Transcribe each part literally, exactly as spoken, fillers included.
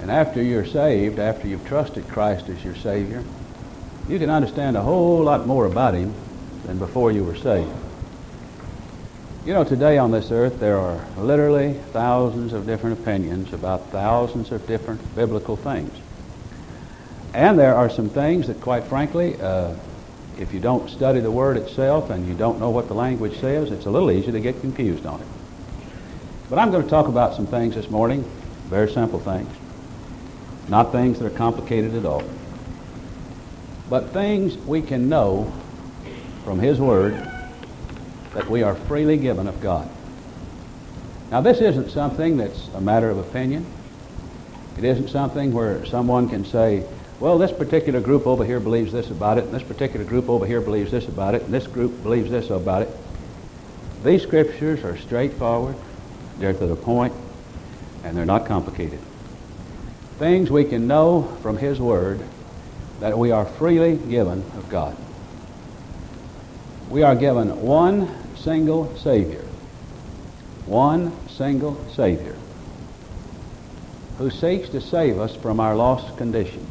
And after you're saved, after you've trusted Christ as your Savior, you can understand a whole lot more about Him than before you were saved. You know, today on this earth there are literally thousands of different opinions about thousands of different biblical things. And there are some things that, quite frankly, uh, if you don't study the Word itself and you don't know what the language says, it's a little easy to get confused on it. But I'm going to talk about some things this morning, very simple things, not things that are complicated at all, but things we can know from His Word that we are freely given of God. Now, this isn't something that's a matter of opinion. It isn't something where someone can say, well, this particular group over here believes this about it, and this particular group over here believes this about it, and this group believes this about it. These scriptures are straightforward, they're to the point, and they're not complicated. Things we can know from His Word that we are freely given of God. We are given one single Savior, one single Savior, who seeks to save us from our lost condition.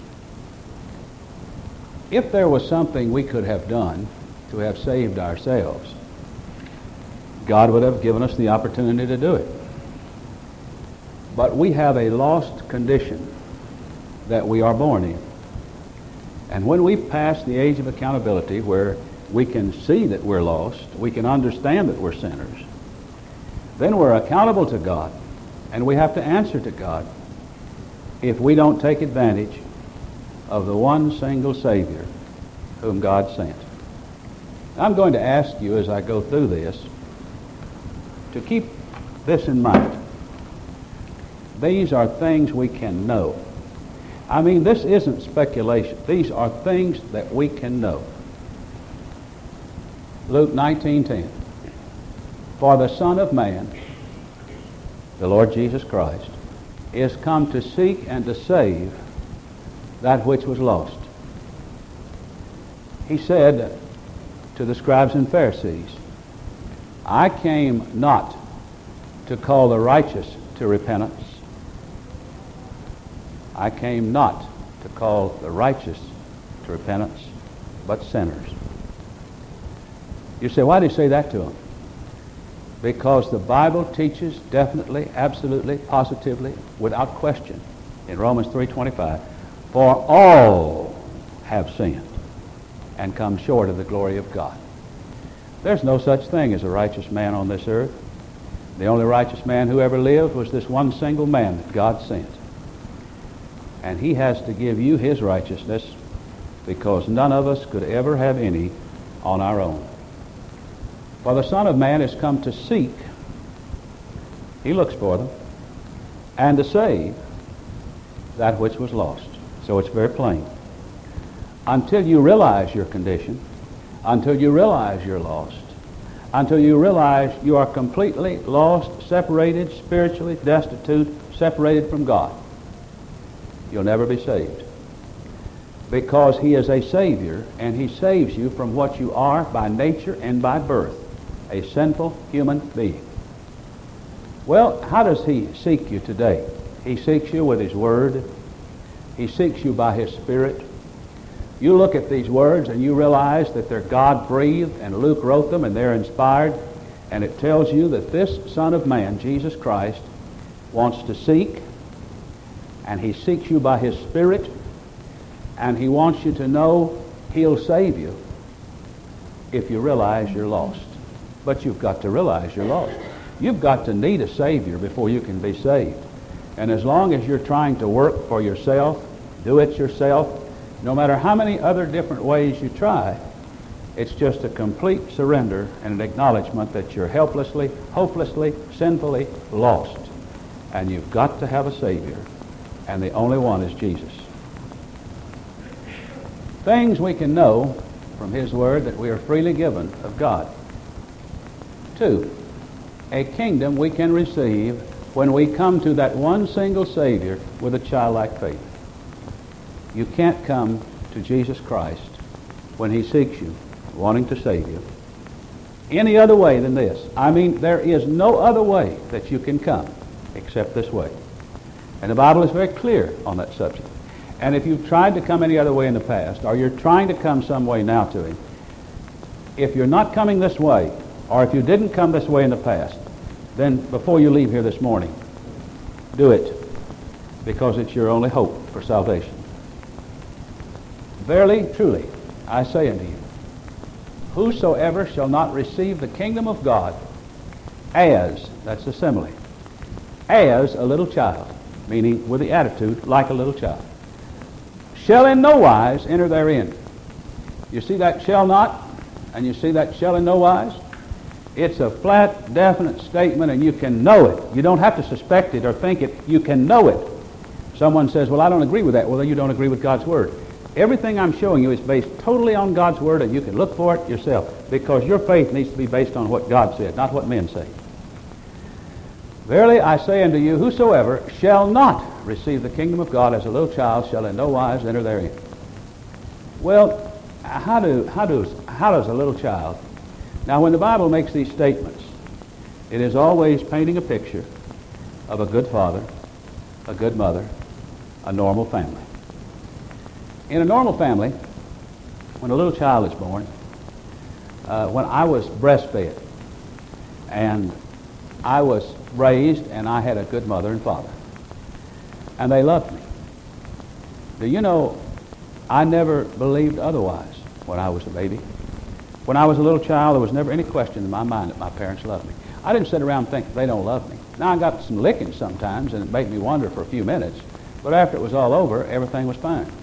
If there was something we could have done to have saved ourselves, God would have given us the opportunity to do it. But we have a lost condition that we are born in. And when we pass the age of accountability, where we can see that we're lost, we can understand that we're sinners, then we're accountable to God, and we have to answer to God if we don't take advantage of the one single Savior whom God sent. I'm going to ask you as I go through this to keep this in mind. These are things we can know. I mean, this isn't speculation. These are things that we can know. Luke nineteen ten. For the Son of Man, the Lord Jesus Christ, is come to seek and to save that which was lost. He said to the scribes and Pharisees, I came not to call the righteous to repentance. I came not to call the righteous to repentance, but sinners. You say, why did he say that to them? Because the Bible teaches definitely, absolutely, positively, without question, in Romans three twenty-five, for all have sinned and come short of the glory of God. There's no such thing as a righteous man on this earth. The only righteous man who ever lived was this one single man that God sent. And He has to give you His righteousness, because none of us could ever have any on our own. For the Son of Man is come to seek, He looks for them, and to save that which was lost. So it's very plain. Until you realize your condition, until you realize you're lost, until you realize you are completely lost, separated, spiritually destitute, separated from God, you'll never be saved. Because He is a Savior, and He saves you from what you are by nature and by birth, a sinful human being. Well, how does He seek you today? He seeks you with His Word. He seeks you by His Spirit. You look at these words and you realize that they're God-breathed, and Luke wrote them and they're inspired, and it tells you that this Son of Man, Jesus Christ, wants to seek, and He seeks you by His Spirit, and He wants you to know He'll save you if you realize you're lost. But you've got to realize you're lost. You've got to need a Savior before you can be saved. And as long as you're trying to work for yourself, do it yourself, no matter how many other different ways you try, it's just a complete surrender and an acknowledgement that you're helplessly, hopelessly, sinfully lost. And you've got to have a Savior. And the only one is Jesus. Things we can know from His Word that we are freely given of God. Two, a kingdom we can receive when we come to that one single Savior with a childlike faith. You can't come to Jesus Christ when He seeks you, wanting to save you, any other way than this. I mean, there is no other way that you can come except this way. And the Bible is very clear on that subject. And if you've tried to come any other way in the past, or you're trying to come some way now to him, if you're not coming this way, or if you didn't come this way in the past, then before you leave here this morning, do it, because it's your only hope for salvation. Verily, truly, I say unto you, whosoever shall not receive the kingdom of God as, that's the simile, as a little child, meaning with the attitude like a little child, shall in no wise enter therein. You see that shall not, and you see that shall in no wise? It's a flat, definite statement, and you can know it. You don't have to suspect it or think it. You can know it. Someone says, well, I don't agree with that. Well, then you don't agree with God's Word. Everything I'm showing you is based totally on God's Word, and you can look for it yourself, because your faith needs to be based on what God said, not what men say. Verily I say unto you, whosoever shall not receive the kingdom of God as a little child shall in no wise enter therein. Well, how do how does how does a little child? Now, when the Bible makes these statements, it is always painting a picture of a good father, a good mother, a normal family. In a normal family, when a little child is born, uh, when I was breastfed, and I was raised, and I had a good mother and father, and they loved me. Do you know, I never believed otherwise when I was a baby. When I was a little child, there was never any question in my mind that my parents loved me. I didn't sit around and think they don't love me. Now, I got some licking sometimes, and it made me wonder for a few minutes, but after it was all over, everything was fine.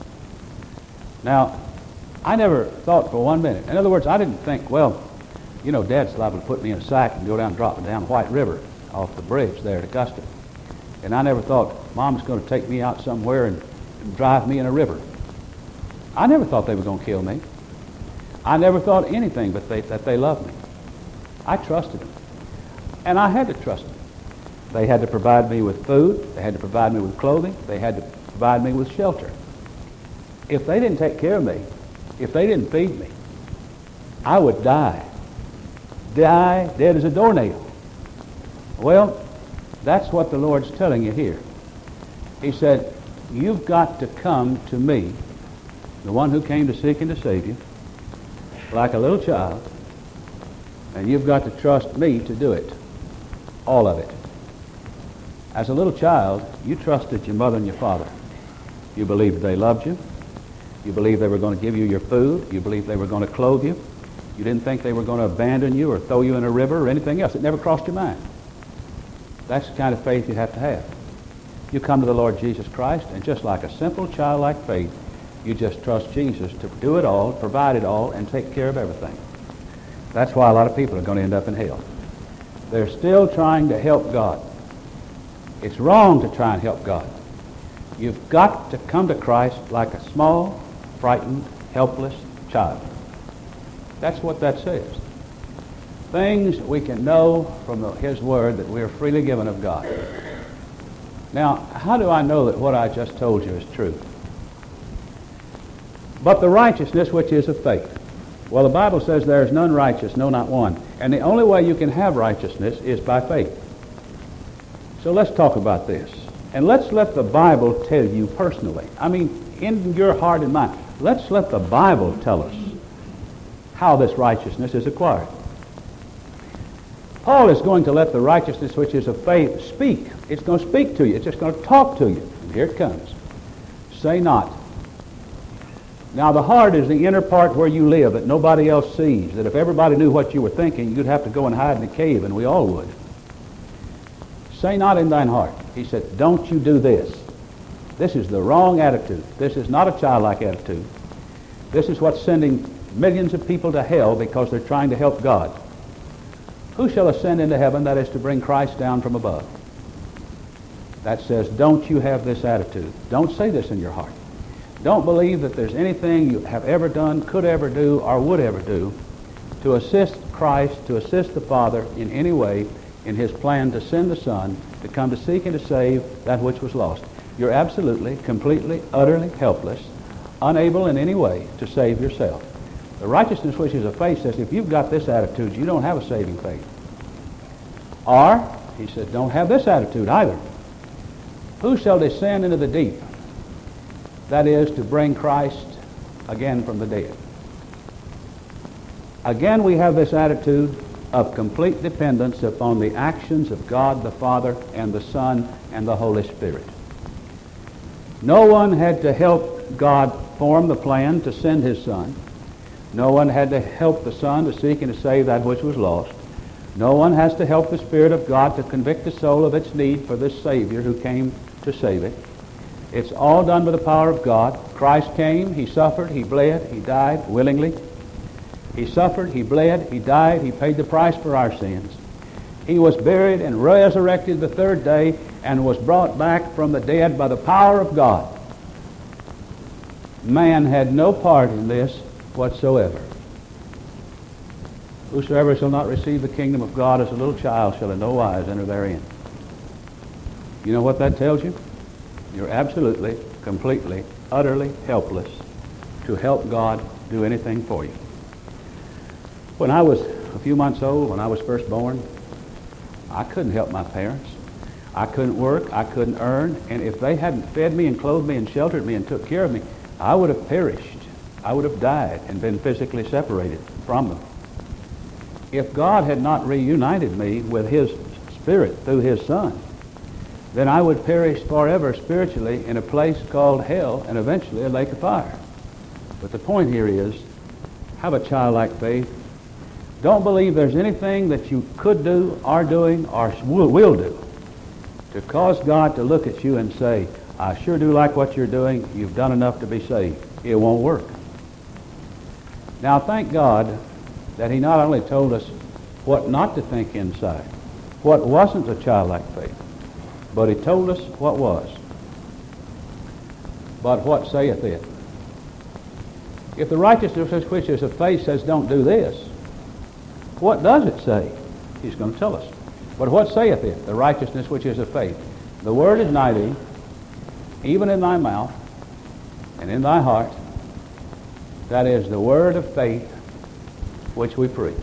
Now, I never thought for one minute. In other words, I didn't think, well, you know, Dad's liable to put me in a sack and go down and drop me down White River off the bridge there at Augusta. And I never thought, Mom's going to take me out somewhere and, and drive me in a river. I never thought they were going to kill me. I never thought anything but they, that they loved me. I trusted them. And I had to trust them. They had to provide me with food. They had to provide me with clothing. They had to provide me with shelter. If they didn't take care of me, if they didn't feed me, I would die. Die dead as a doornail. Well, that's what the Lord's telling you here. He said, you've got to come to me, the one who came to seek and to save you, like a little child, and you've got to trust me to do it, all of it. As a little child, you trusted your mother and your father. You believed they loved you. You believed they were going to give you your food. You believed they were going to clothe you. You didn't think they were going to abandon you or throw you in a river or anything else. It never crossed your mind. That's the kind of faith you have to have. You come to the Lord Jesus Christ, and just like a simple childlike faith, you just trust Jesus to do it all, provide it all, and take care of everything. That's why a lot of people are going to end up in hell. They're still trying to help God. It's wrong to try and help God. You've got to come to Christ like a small, frightened, helpless child. That's what that says. Things we can know from the, His Word that we are freely given of God. Now, how do I know that what I just told you is true? But the righteousness which is of faith. Well, the Bible says there is none righteous, no, not one. And the only way you can have righteousness is by faith. So let's talk about this. And let's let the Bible tell you personally. I mean, in your heart and mind. Let's let the Bible tell us how this righteousness is acquired. Paul is going to let the righteousness which is of faith speak. It's going to speak to you. It's just going to talk to you. And here it comes. Say not. Now, the heart is the inner part where you live that nobody else sees. That if everybody knew what you were thinking, you'd have to go and hide in a cave, and we all would. Say not in thine heart. He said, don't you do this. This is the wrong attitude. This is not a childlike attitude. This is what's sending millions of people to hell because they're trying to help God. Who shall ascend into heaven? That is to bring Christ down from above. That says, don't you have this attitude. Don't say this in your heart. Don't believe that there's anything you have ever done, could ever do, or would ever do to assist Christ, to assist the Father in any way in His plan to send the Son to come to seek and to save that which was lost. You're absolutely, completely, utterly helpless, unable in any way to save yourself. The righteousness which is of faith says if you've got this attitude, you don't have a saving faith. Or, he said, don't have this attitude either. Who shall descend into the deep? That is, to bring Christ again from the dead. Again, we have this attitude of complete dependence upon the actions of God the Father and the Son and the Holy Spirit. No one had to help God form the plan to send his Son. No one had to help the Son to seek and to save that which was lost. No one has to help the Spirit of God to convict the soul of its need for this Savior who came to save it. It's all done by the power of God. Christ came, he suffered, he bled, he died willingly. He suffered, he bled, he died, he paid the price for our sins. He was buried and resurrected the third day and was brought back from the dead by the power of God. Man had no part in this whatsoever. Whosoever shall not receive the kingdom of God as a little child shall in no wise enter therein. You know what that tells you? You're absolutely, completely, utterly helpless to help God do anything for you. When I was a few months old, when I was first born, I couldn't help my parents. I couldn't work, I couldn't earn, and if they hadn't fed me and clothed me and sheltered me and took care of me, I would have perished. I would have died and been physically separated from them. If God had not reunited me with his Spirit through his Son, then I would perish forever spiritually in a place called hell and eventually a lake of fire. But the point here is, have a childlike faith. Don't believe there's anything that you could do, are doing, or will, will do to cause God to look at you and say, I sure do like what you're doing. You've done enough to be saved. It won't work. Now, thank God that he not only told us what not to think inside, what wasn't a childlike faith, but he told us what was. But what saith it? If the righteousness which is of faith says don't do this, what does it say? He's going to tell us. But what saith it? The righteousness which is of faith. The word is nigh thee, even in thy mouth and in thy heart. That is the word of faith which we preach.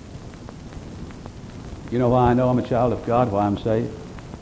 You know why I know I'm a child of God, why I'm saved?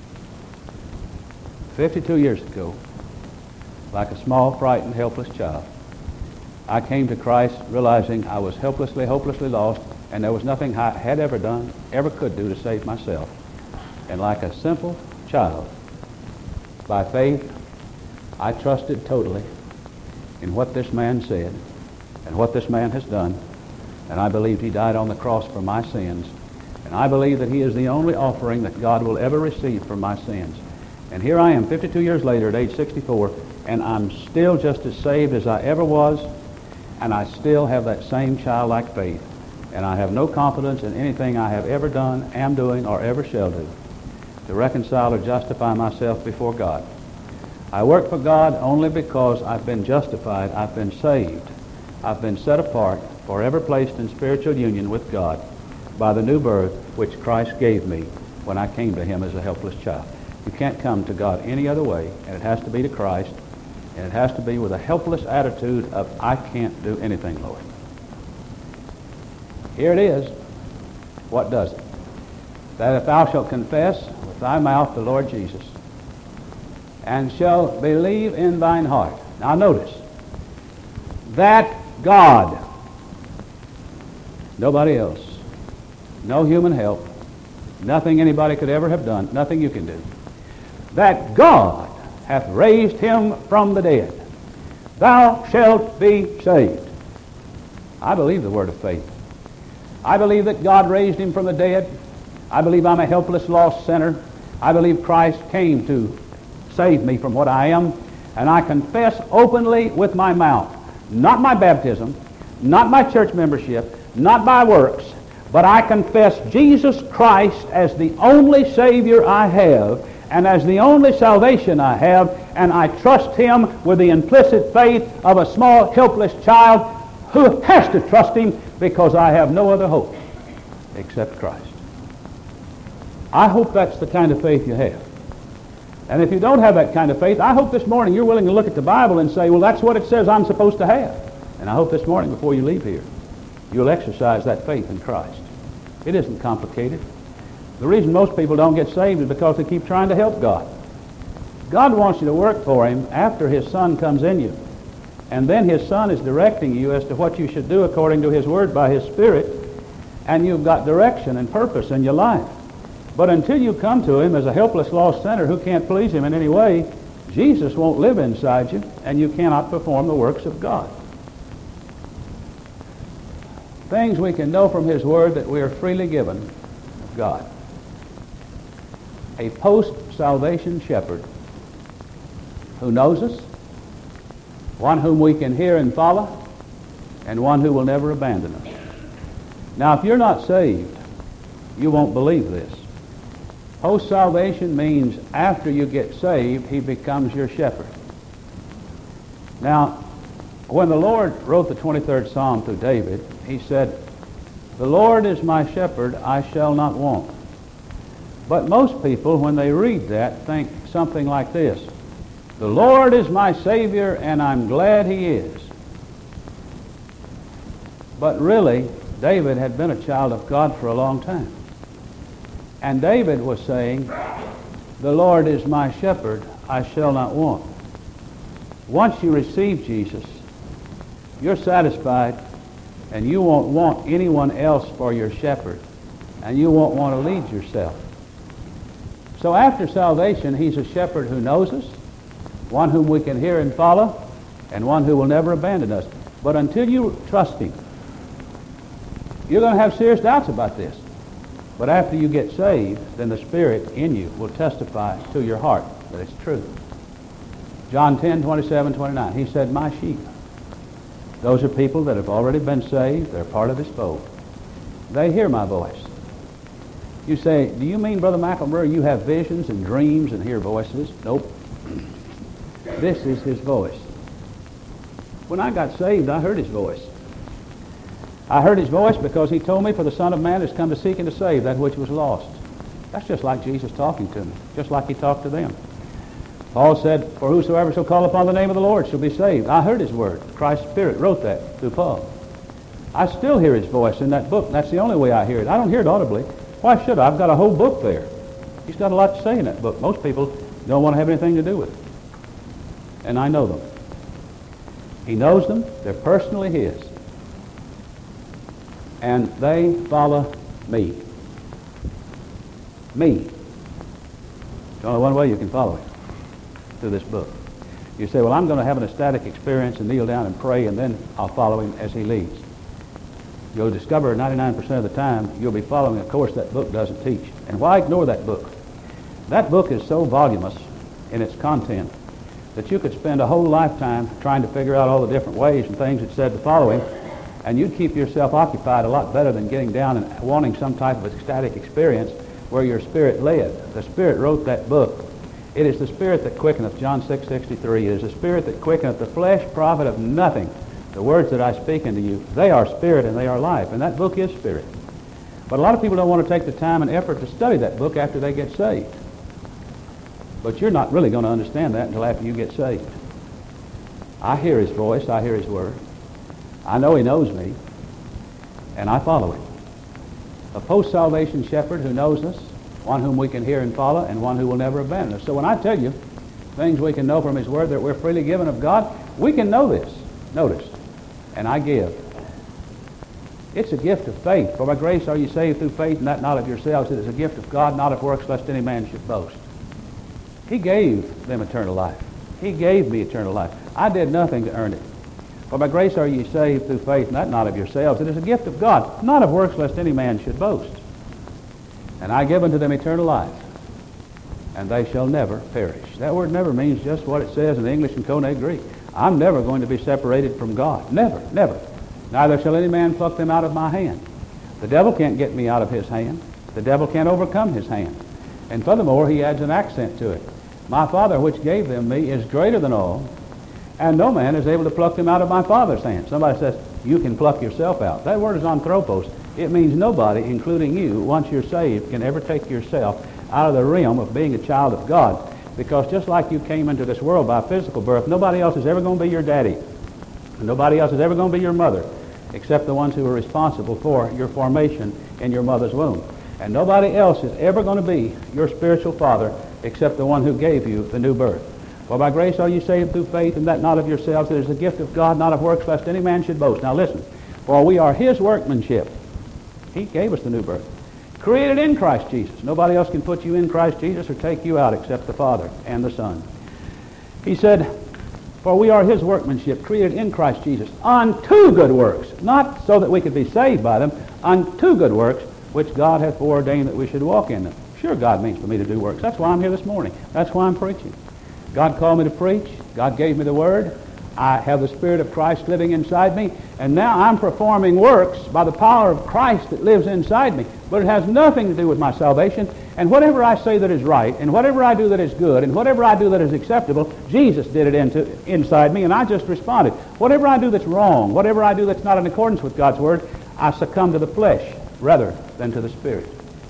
Fifty-two years ago, like a small, frightened, helpless child, I came to Christ realizing I was helplessly, hopelessly lost, and there was nothing I had ever done, ever could do to save myself. And like a simple child, by faith, I trusted totally in what this man said and what this man has done, and I believed he died on the cross for my sins, and I believe that he is the only offering that God will ever receive for my sins. And here I am, fifty-two years later, at age sixty-four, and I'm still just as saved as I ever was, and I still have that same childlike faith. And I have no confidence in anything I have ever done, am doing, or ever shall do to reconcile or justify myself before God. I work for God only because I've been justified, I've been saved, I've been set apart, forever placed in spiritual union with God by the new birth which Christ gave me when I came to him as a helpless child. You can't come to God any other way, and it has to be to Christ, and it has to be with a helpless attitude of, I can't do anything, Lord. Here it is. What does it? That if thou shalt confess with thy mouth the Lord Jesus, and shalt believe in thine heart. Now notice, that God, nobody else, no human help, nothing anybody could ever have done, nothing you can do, that God hath raised him from the dead, thou shalt be saved. I believe the word of faith. I believe that God raised him from the dead. I believe I'm a helpless, lost sinner. I believe Christ came to save me from what I am. And I confess openly with my mouth, not my baptism, not my church membership, not my works, but I confess Jesus Christ as the only Savior I have and as the only salvation I have, and I trust him with the implicit faith of a small, helpless child who has to trust him because I have no other hope except Christ. I hope that's the kind of faith you have. And if you don't have that kind of faith, I hope this morning you're willing to look at the Bible and say, well, that's what it says I'm supposed to have. And I hope this morning before you leave here, you'll exercise that faith in Christ. It isn't complicated. The reason most people don't get saved is because they keep trying to help God. God wants you to work for him after his Son comes in you. And then his Son is directing you as to what you should do according to his word by his Spirit, and you've got direction and purpose in your life. But until you come to him as a helpless, lost sinner who can't please him in any way, Jesus won't live inside you, and you cannot perform the works of God. Things we can know from his word that we are freely given of God. A post-salvation shepherd who knows us, one whom we can hear and follow, and one who will never abandon us. Now, if you're not saved, you won't believe this. Post-salvation means after you get saved, he becomes your shepherd. Now, when the Lord wrote the twenty-third Psalm through David, he said, "The Lord is my shepherd, I shall not want." But most people, when they read that, think something like this: "The Lord is my Savior, and I'm glad he is." But really, David had been a child of God for a long time. And David was saying, "The Lord is my shepherd, I shall not want." Once you receive Jesus, you're satisfied, and you won't want anyone else for your shepherd, and you won't want to lead yourself. So after salvation, he's a shepherd who knows us, one whom we can hear and follow, and one who will never abandon us. But until you trust him, you're going to have serious doubts about this. But after you get saved, then the Spirit in you will testify to your heart that it's true. John ten, twenty-seven, twenty-nine, he said, "My sheep." Those are people that have already been saved. They're part of his fold. They hear my voice. You say, "Do you mean, Brother McElmurray, you have visions and dreams and hear voices?" Nope. This is his voice. When I got saved, I heard his voice. I heard his voice because he told me, "For the Son of Man has come to seek and to save that which was lost." That's just like Jesus talking to me, just like he talked to them. Paul said, "For whosoever shall call upon the name of the Lord shall be saved." I heard his word. Christ's Spirit wrote that through Paul. I still hear his voice in that book. That's the only way I hear it. I don't hear it audibly. Why should I? I've got a whole book there. He's got a lot to say in that book. Most people don't want to have anything to do with it. And I know them. He knows them. They're personally his. And they follow me. Me. There's only one way you can follow him, through this book. You say, "Well, I'm going to have an ecstatic experience and kneel down and pray, and then I'll follow him as he leads." You'll discover ninety-nine percent of the time you'll be following a course that book doesn't teach. And why ignore that book? That book is so voluminous in its content that you could spend a whole lifetime trying to figure out all the different ways and things it said to follow him, and you'd keep yourself occupied a lot better than getting down and wanting some type of ecstatic experience where your spirit led. The Spirit wrote that book. It is the Spirit that quickeneth, John six sixty-three. It is the Spirit that quickeneth. The flesh profiteth nothing. The words that I speak unto you, they are spirit and they are life. And that book is spirit. But a lot of people don't want to take the time and effort to study that book after they get saved. But you're not really going to understand that until after you get saved. I hear his voice. I hear his word. I know he knows me. And I follow him. A post-salvation shepherd who knows us, one whom we can hear and follow, and one who will never abandon us. So when I tell you things we can know from his word that we're freely given of God, we can know this. Notice. And I give. It's a gift of faith. For by grace are you saved through faith, and that not of yourselves. It is a gift of God, not of works, lest any man should boast. He gave them eternal life. He gave me eternal life. I did nothing to earn it. For by grace are ye saved through faith, and that not of yourselves. It is a gift of God, not of works, lest any man should boast. And I give unto them eternal life, and they shall never perish. That word never means just what it says in English and Koine Greek. I'm never going to be separated from God. Never, never. Neither shall any man pluck them out of my hand. The devil can't get me out of his hand. The devil can't overcome his hand. And furthermore, he adds an accent to it. My Father which gave them me is greater than all, and no man is able to pluck them out of my Father's hand. Somebody says, you can pluck yourself out. That word is anthropos. It means nobody, including you, once you're saved, can ever take yourself out of the realm of being a child of God. Because just like you came into this world by physical birth, nobody else is ever going to be your daddy. Nobody else is ever going to be your mother, except the ones who are responsible for your formation in your mother's womb. And nobody else is ever going to be your spiritual father except the one who gave you the new birth. For by grace are you saved through faith, and that not of yourselves. It is the gift of God, not of works, lest any man should boast. Now listen. For we are his workmanship. He gave us the new birth. Created in Christ Jesus. Nobody else can put you in Christ Jesus or take you out except the Father and the Son. He said, for we are his workmanship, created in Christ Jesus, unto good works. Not so that we could be saved by them, unto good works, which God hath foreordained that we should walk in them. Sure, God means for me to do works. That's why I'm here this morning. That's why I'm preaching. God called me to preach. God gave me the Word. I have the Spirit of Christ living inside me. And now I'm performing works by the power of Christ that lives inside me. But it has nothing to do with my salvation. And whatever I say that is right, and whatever I do that is good, and whatever I do that is acceptable, Jesus did it into, inside me, and I just responded. Whatever I do that's wrong, whatever I do that's not in accordance with God's Word, I succumb to the flesh rather than to the Spirit.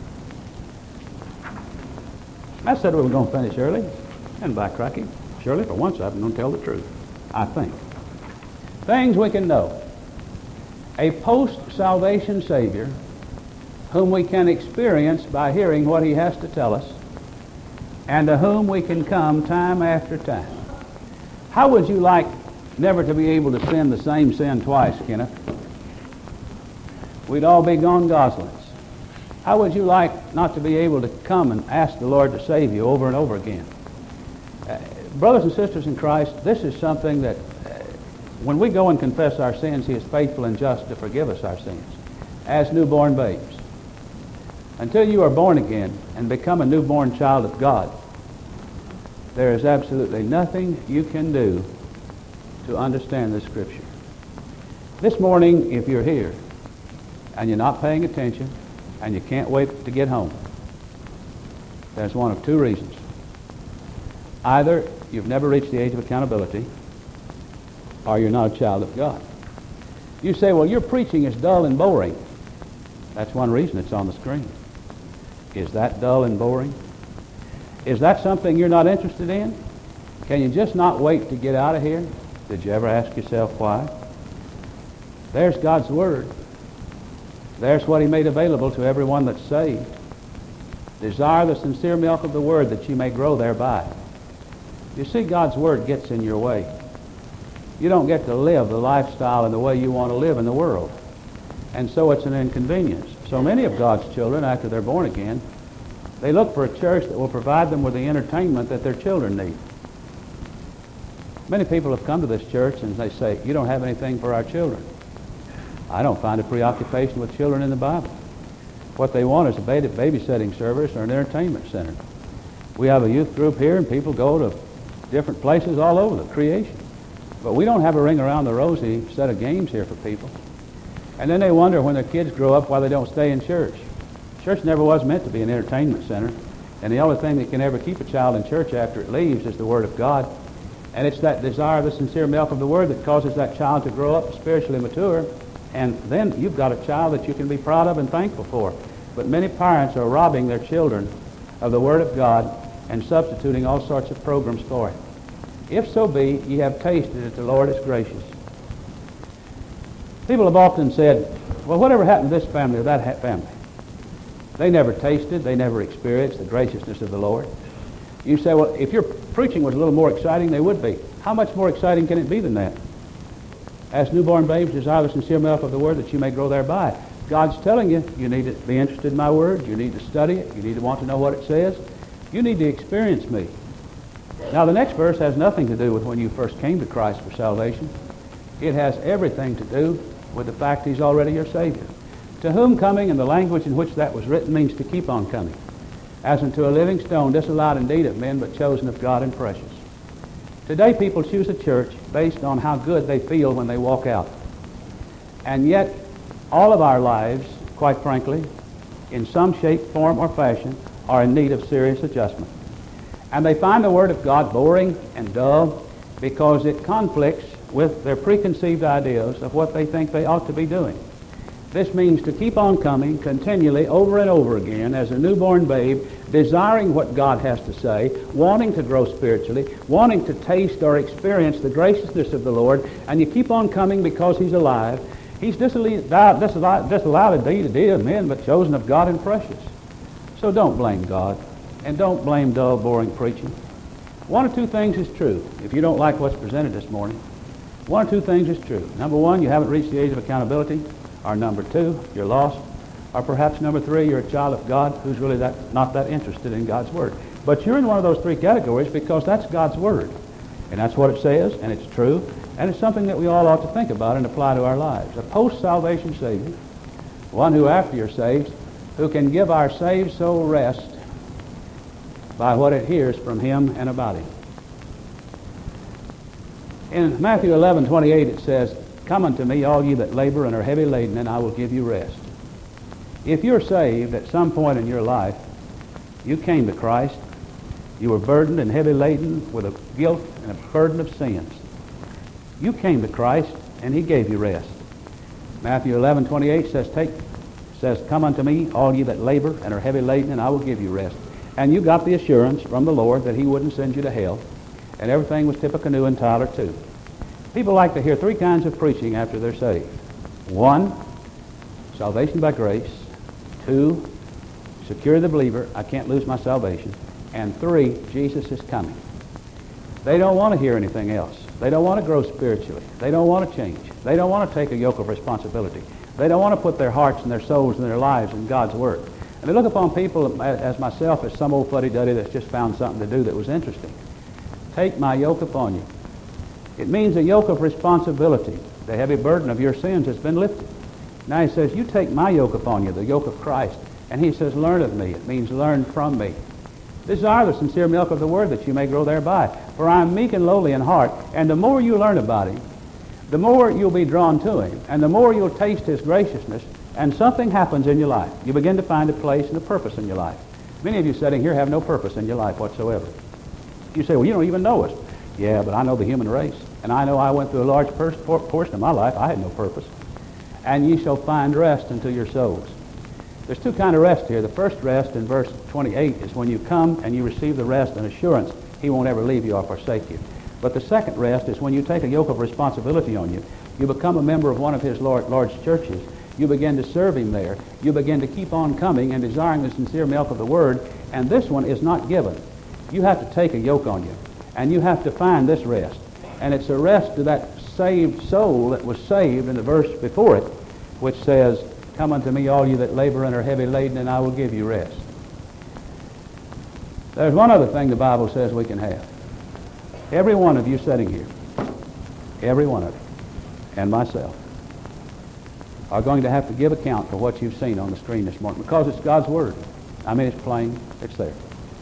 I said we were going to finish early. And backtracking, surely for once I'm going to tell the truth, I think. Things we can know. A post-salvation Savior whom we can experience by hearing what he has to tell us, and to whom we can come time after time. How would you like never to be able to sin the same sin twice, Kenneth? We'd all be gone goslings. How would you like not to be able to come and ask the Lord to save you over and over again? Uh, brothers and sisters in Christ, this is something that uh, when we go and confess our sins, he is faithful and just to forgive us our sins as newborn babes. Until you are born again and become a newborn child of God, there is absolutely nothing you can do to understand this Scripture. This morning, if you're here and you're not paying attention and you can't wait to get home, there's one of two reasons. Either you've never reached the age of accountability, or you're not a child of God. You say, well, your preaching is dull and boring. That's one reason it's on the screen. Is that dull and boring? Is that something you're not interested in? Can you just not wait to get out of here? Did you ever ask yourself why? There's God's Word. There's what he made available to everyone that's saved. Desire the sincere milk of the Word that you may grow thereby. You see, God's Word gets in your way. You don't get to live the lifestyle and the way you want to live in the world. And so it's an inconvenience. So many of God's children, after they're born again, they look for a church that will provide them with the entertainment that their children need. Many people have come to this church and they say, you don't have anything for our children. I don't find a preoccupation with children in the Bible. What they want is a babysitting service or an entertainment center. We have a youth group here and people go to different places all over the creation. But we don't have a ring around the rosy set of games here for people. And then they wonder when their kids grow up why they don't stay in church. Church never was meant to be an entertainment center. And the only thing that can ever keep a child in church after it leaves is the Word of God. And it's that desire of the sincere milk of the Word that causes that child to grow up spiritually mature. And then you've got a child that you can be proud of and thankful for. But many parents are robbing their children of the Word of God and substituting all sorts of programs for it. If so be, ye have tasted that the Lord is gracious. People have often said, well, whatever happened to this family or that ha- family? They never tasted, they never experienced the graciousness of the Lord. You say, well, if your preaching was a little more exciting, they would be. How much more exciting can it be than that? As newborn babes, desire the sincere milk of the Word that you may grow thereby. God's telling you, you need to be interested in my Word, you need to study it, you need to want to know what it says, you need to experience me. Now the next verse has nothing to do with when you first came to Christ for salvation. It has everything to do with the fact he's already your Savior. To whom coming, in the language in which that was written, means to keep on coming. As unto a living stone, disallowed indeed of men, but chosen of God and precious. Today people choose a church based on how good they feel when they walk out. And yet, all of our lives, quite frankly, in some shape, form, or fashion, are in need of serious adjustment. And they find the Word of God boring and dull because it conflicts with their preconceived ideas of what they think they ought to be doing. This means to keep on coming continually over and over again as a newborn babe, desiring what God has to say, wanting to grow spiritually, wanting to taste or experience the graciousness of the Lord, and you keep on coming because he's alive. He's disallowed, disallowed, disallowed indeed, indeed of men, but chosen of God and precious. So don't blame God. And don't blame dull, boring preaching. One or two things is true. If you don't like what's presented this morning, one or two things is true. Number one, you haven't reached the age of accountability. Or number two, you're lost. Or perhaps number three, you're a child of God who's really that, not that interested in God's Word. But you're in one of those three categories because that's God's Word. And that's what it says, and it's true. And it's something that we all ought to think about and apply to our lives. A post-salvation Savior, one who after you're saved, who can give our saved soul rest by what it hears from Him and about Him. In Matthew eleven twenty-eight it says, "Come unto me, all ye that labor and are heavy laden, and I will give you rest." If you're saved at some point in your life, you came to Christ, you were burdened and heavy laden with a guilt and a burden of sins. You came to Christ, and He gave you rest. Matthew eleven twenty-eight says, "Take," says, "Come unto me, all ye that labor and are heavy laden, and I will give you rest." And you got the assurance from the Lord that He wouldn't send you to hell, and everything was Tippecanoe and Tyler too. People like to hear three kinds of preaching after they're saved. One, salvation by grace. Two, secure the believer, I can't lose my salvation. And three, Jesus is coming. They don't want to hear anything else. They don't want to grow spiritually. They don't want to change. They don't want to take a yoke of responsibility. They don't want to put their hearts and their souls and their lives in God's Word. And they look upon people as myself as some old fuddy-duddy that's just found something to do that was interesting. Take my yoke upon you. It means a yoke of responsibility. The heavy burden of your sins has been lifted. Now He says, you take my yoke upon you, the yoke of Christ. And He says, learn of me. It means learn from me. Desire the sincere milk of the Word that you may grow thereby. For I am meek and lowly in heart. And the more you learn about Him, the more you'll be drawn to Him. And the more you'll taste His graciousness. And something happens in your life. You begin to find a place and a purpose in your life. Many of you sitting here have no purpose in your life whatsoever. You say, well, you don't even know us. Yeah, but I know the human race. And I know I went through a large per- portion of my life. I had no purpose. And ye shall find rest unto your souls. There's two kinds of rest here. The first rest in verse twenty-eight is when you come and you receive the rest and assurance He won't ever leave you or forsake you. But the second rest is when you take a yoke of responsibility on you. You become a member of one of His Lord, Lord's churches. You begin to serve Him there. You begin to keep on coming and desiring the sincere milk of the Word. And this one is not given. You have to take a yoke on you. And you have to find this rest. And it's a rest to that saved soul that was saved in the verse before it, which says, "Come unto me, all you that labor and are heavy laden, and I will give you rest." There's one other thing the Bible says we can have. Every one of you sitting here, every one of you, and myself, are going to have to give account for what you've seen on the screen this morning, because it's God's Word. I mean, it's plain. It's there.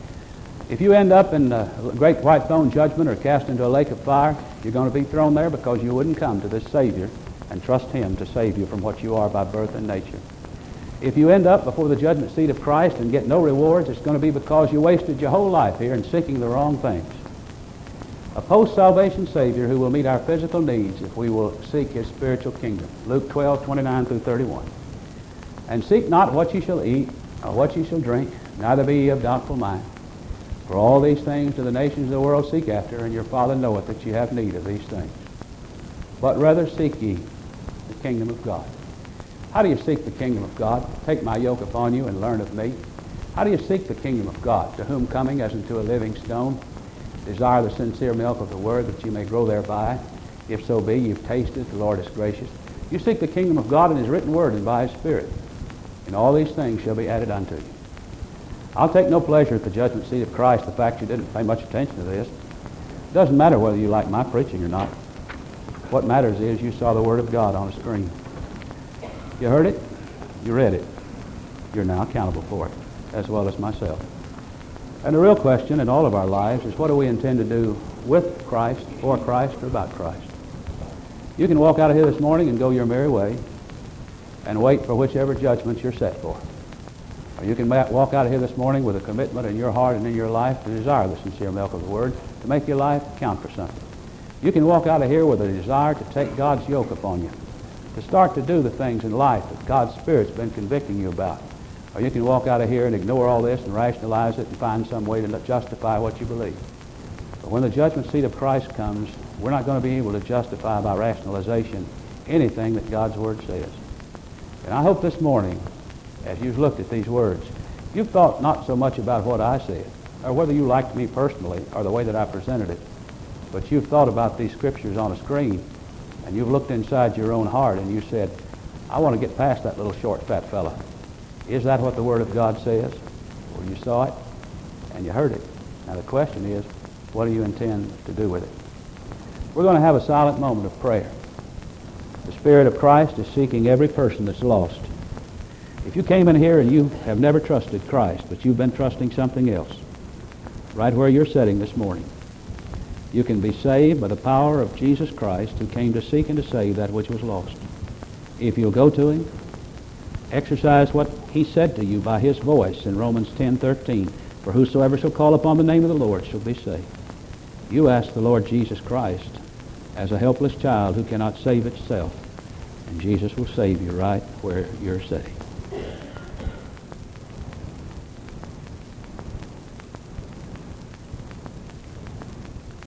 If you end up in a great white throne judgment or cast into a lake of fire, you're going to be thrown there because you wouldn't come to this Savior and trust Him to save you from what you are by birth and nature. If you end up before the judgment seat of Christ and get no rewards, it's going to be because you wasted your whole life here in seeking the wrong things. A post-salvation Savior who will meet our physical needs if we will seek His spiritual kingdom. Luke twelve, twenty-nine through thirty-one. And seek not what ye shall eat, or what ye shall drink, neither be ye of doubtful mind. For all these things do the nations of the world seek after, and your Father knoweth that ye have need of these things. But rather seek ye the kingdom of God. How do you seek the kingdom of God? Take my yoke upon you and learn of me. How do you seek the kingdom of God? To whom coming as unto a living stone, desire the sincere milk of the Word that you may grow thereby. If so be you've tasted the Lord is gracious. You seek the kingdom of God in His written Word and by His Spirit. And all these things shall be added unto you. I'll take no pleasure at the judgment seat of Christ the fact you didn't pay much attention to this. It doesn't matter whether you like my preaching or not. What matters is you saw the Word of God on a screen. You heard it. You read it. You're now accountable for it, as well as myself. And the real question in all of our lives is, what do we intend to do with Christ, for Christ, or about Christ? You can walk out of here this morning and go your merry way and wait for whichever judgment you're set for. Or you can walk out of here this morning with a commitment in your heart and in your life to desire the sincere milk of the Word, to make your life count for something. You can walk out of here with a desire to take God's yoke upon you, to start to do the things in life that God's Spirit's been convicting you about. Or you can walk out of here and ignore all this and rationalize it and find some way to justify what you believe. But when the judgment seat of Christ comes, we're not going to be able to justify by rationalization anything that God's Word says. And I hope this morning, as you've looked at these words, You've thought not so much about what I said, or whether you liked me personally, or the way that I presented it, but you've thought about these scriptures on a screen, and you've looked inside your own heart, and you said, I want to get past that little short, fat fella. Is that what the Word of God says? Well, you saw it, and you heard it. Now the question is, what do you intend to do with it? We're going to have a silent moment of prayer. The Spirit of Christ is seeking every person that's lost. If you came in here and you have never trusted Christ, but you've been trusting something else, right where you're sitting this morning, you can be saved by the power of Jesus Christ, who came to seek and to save that which was lost. If you'll go to Him, exercise what He said to you by His voice in Romans ten thirteen, for whosoever shall call upon the name of the Lord shall be saved. You ask the Lord Jesus Christ as a helpless child who cannot save itself, and Jesus will save you right where you're sitting.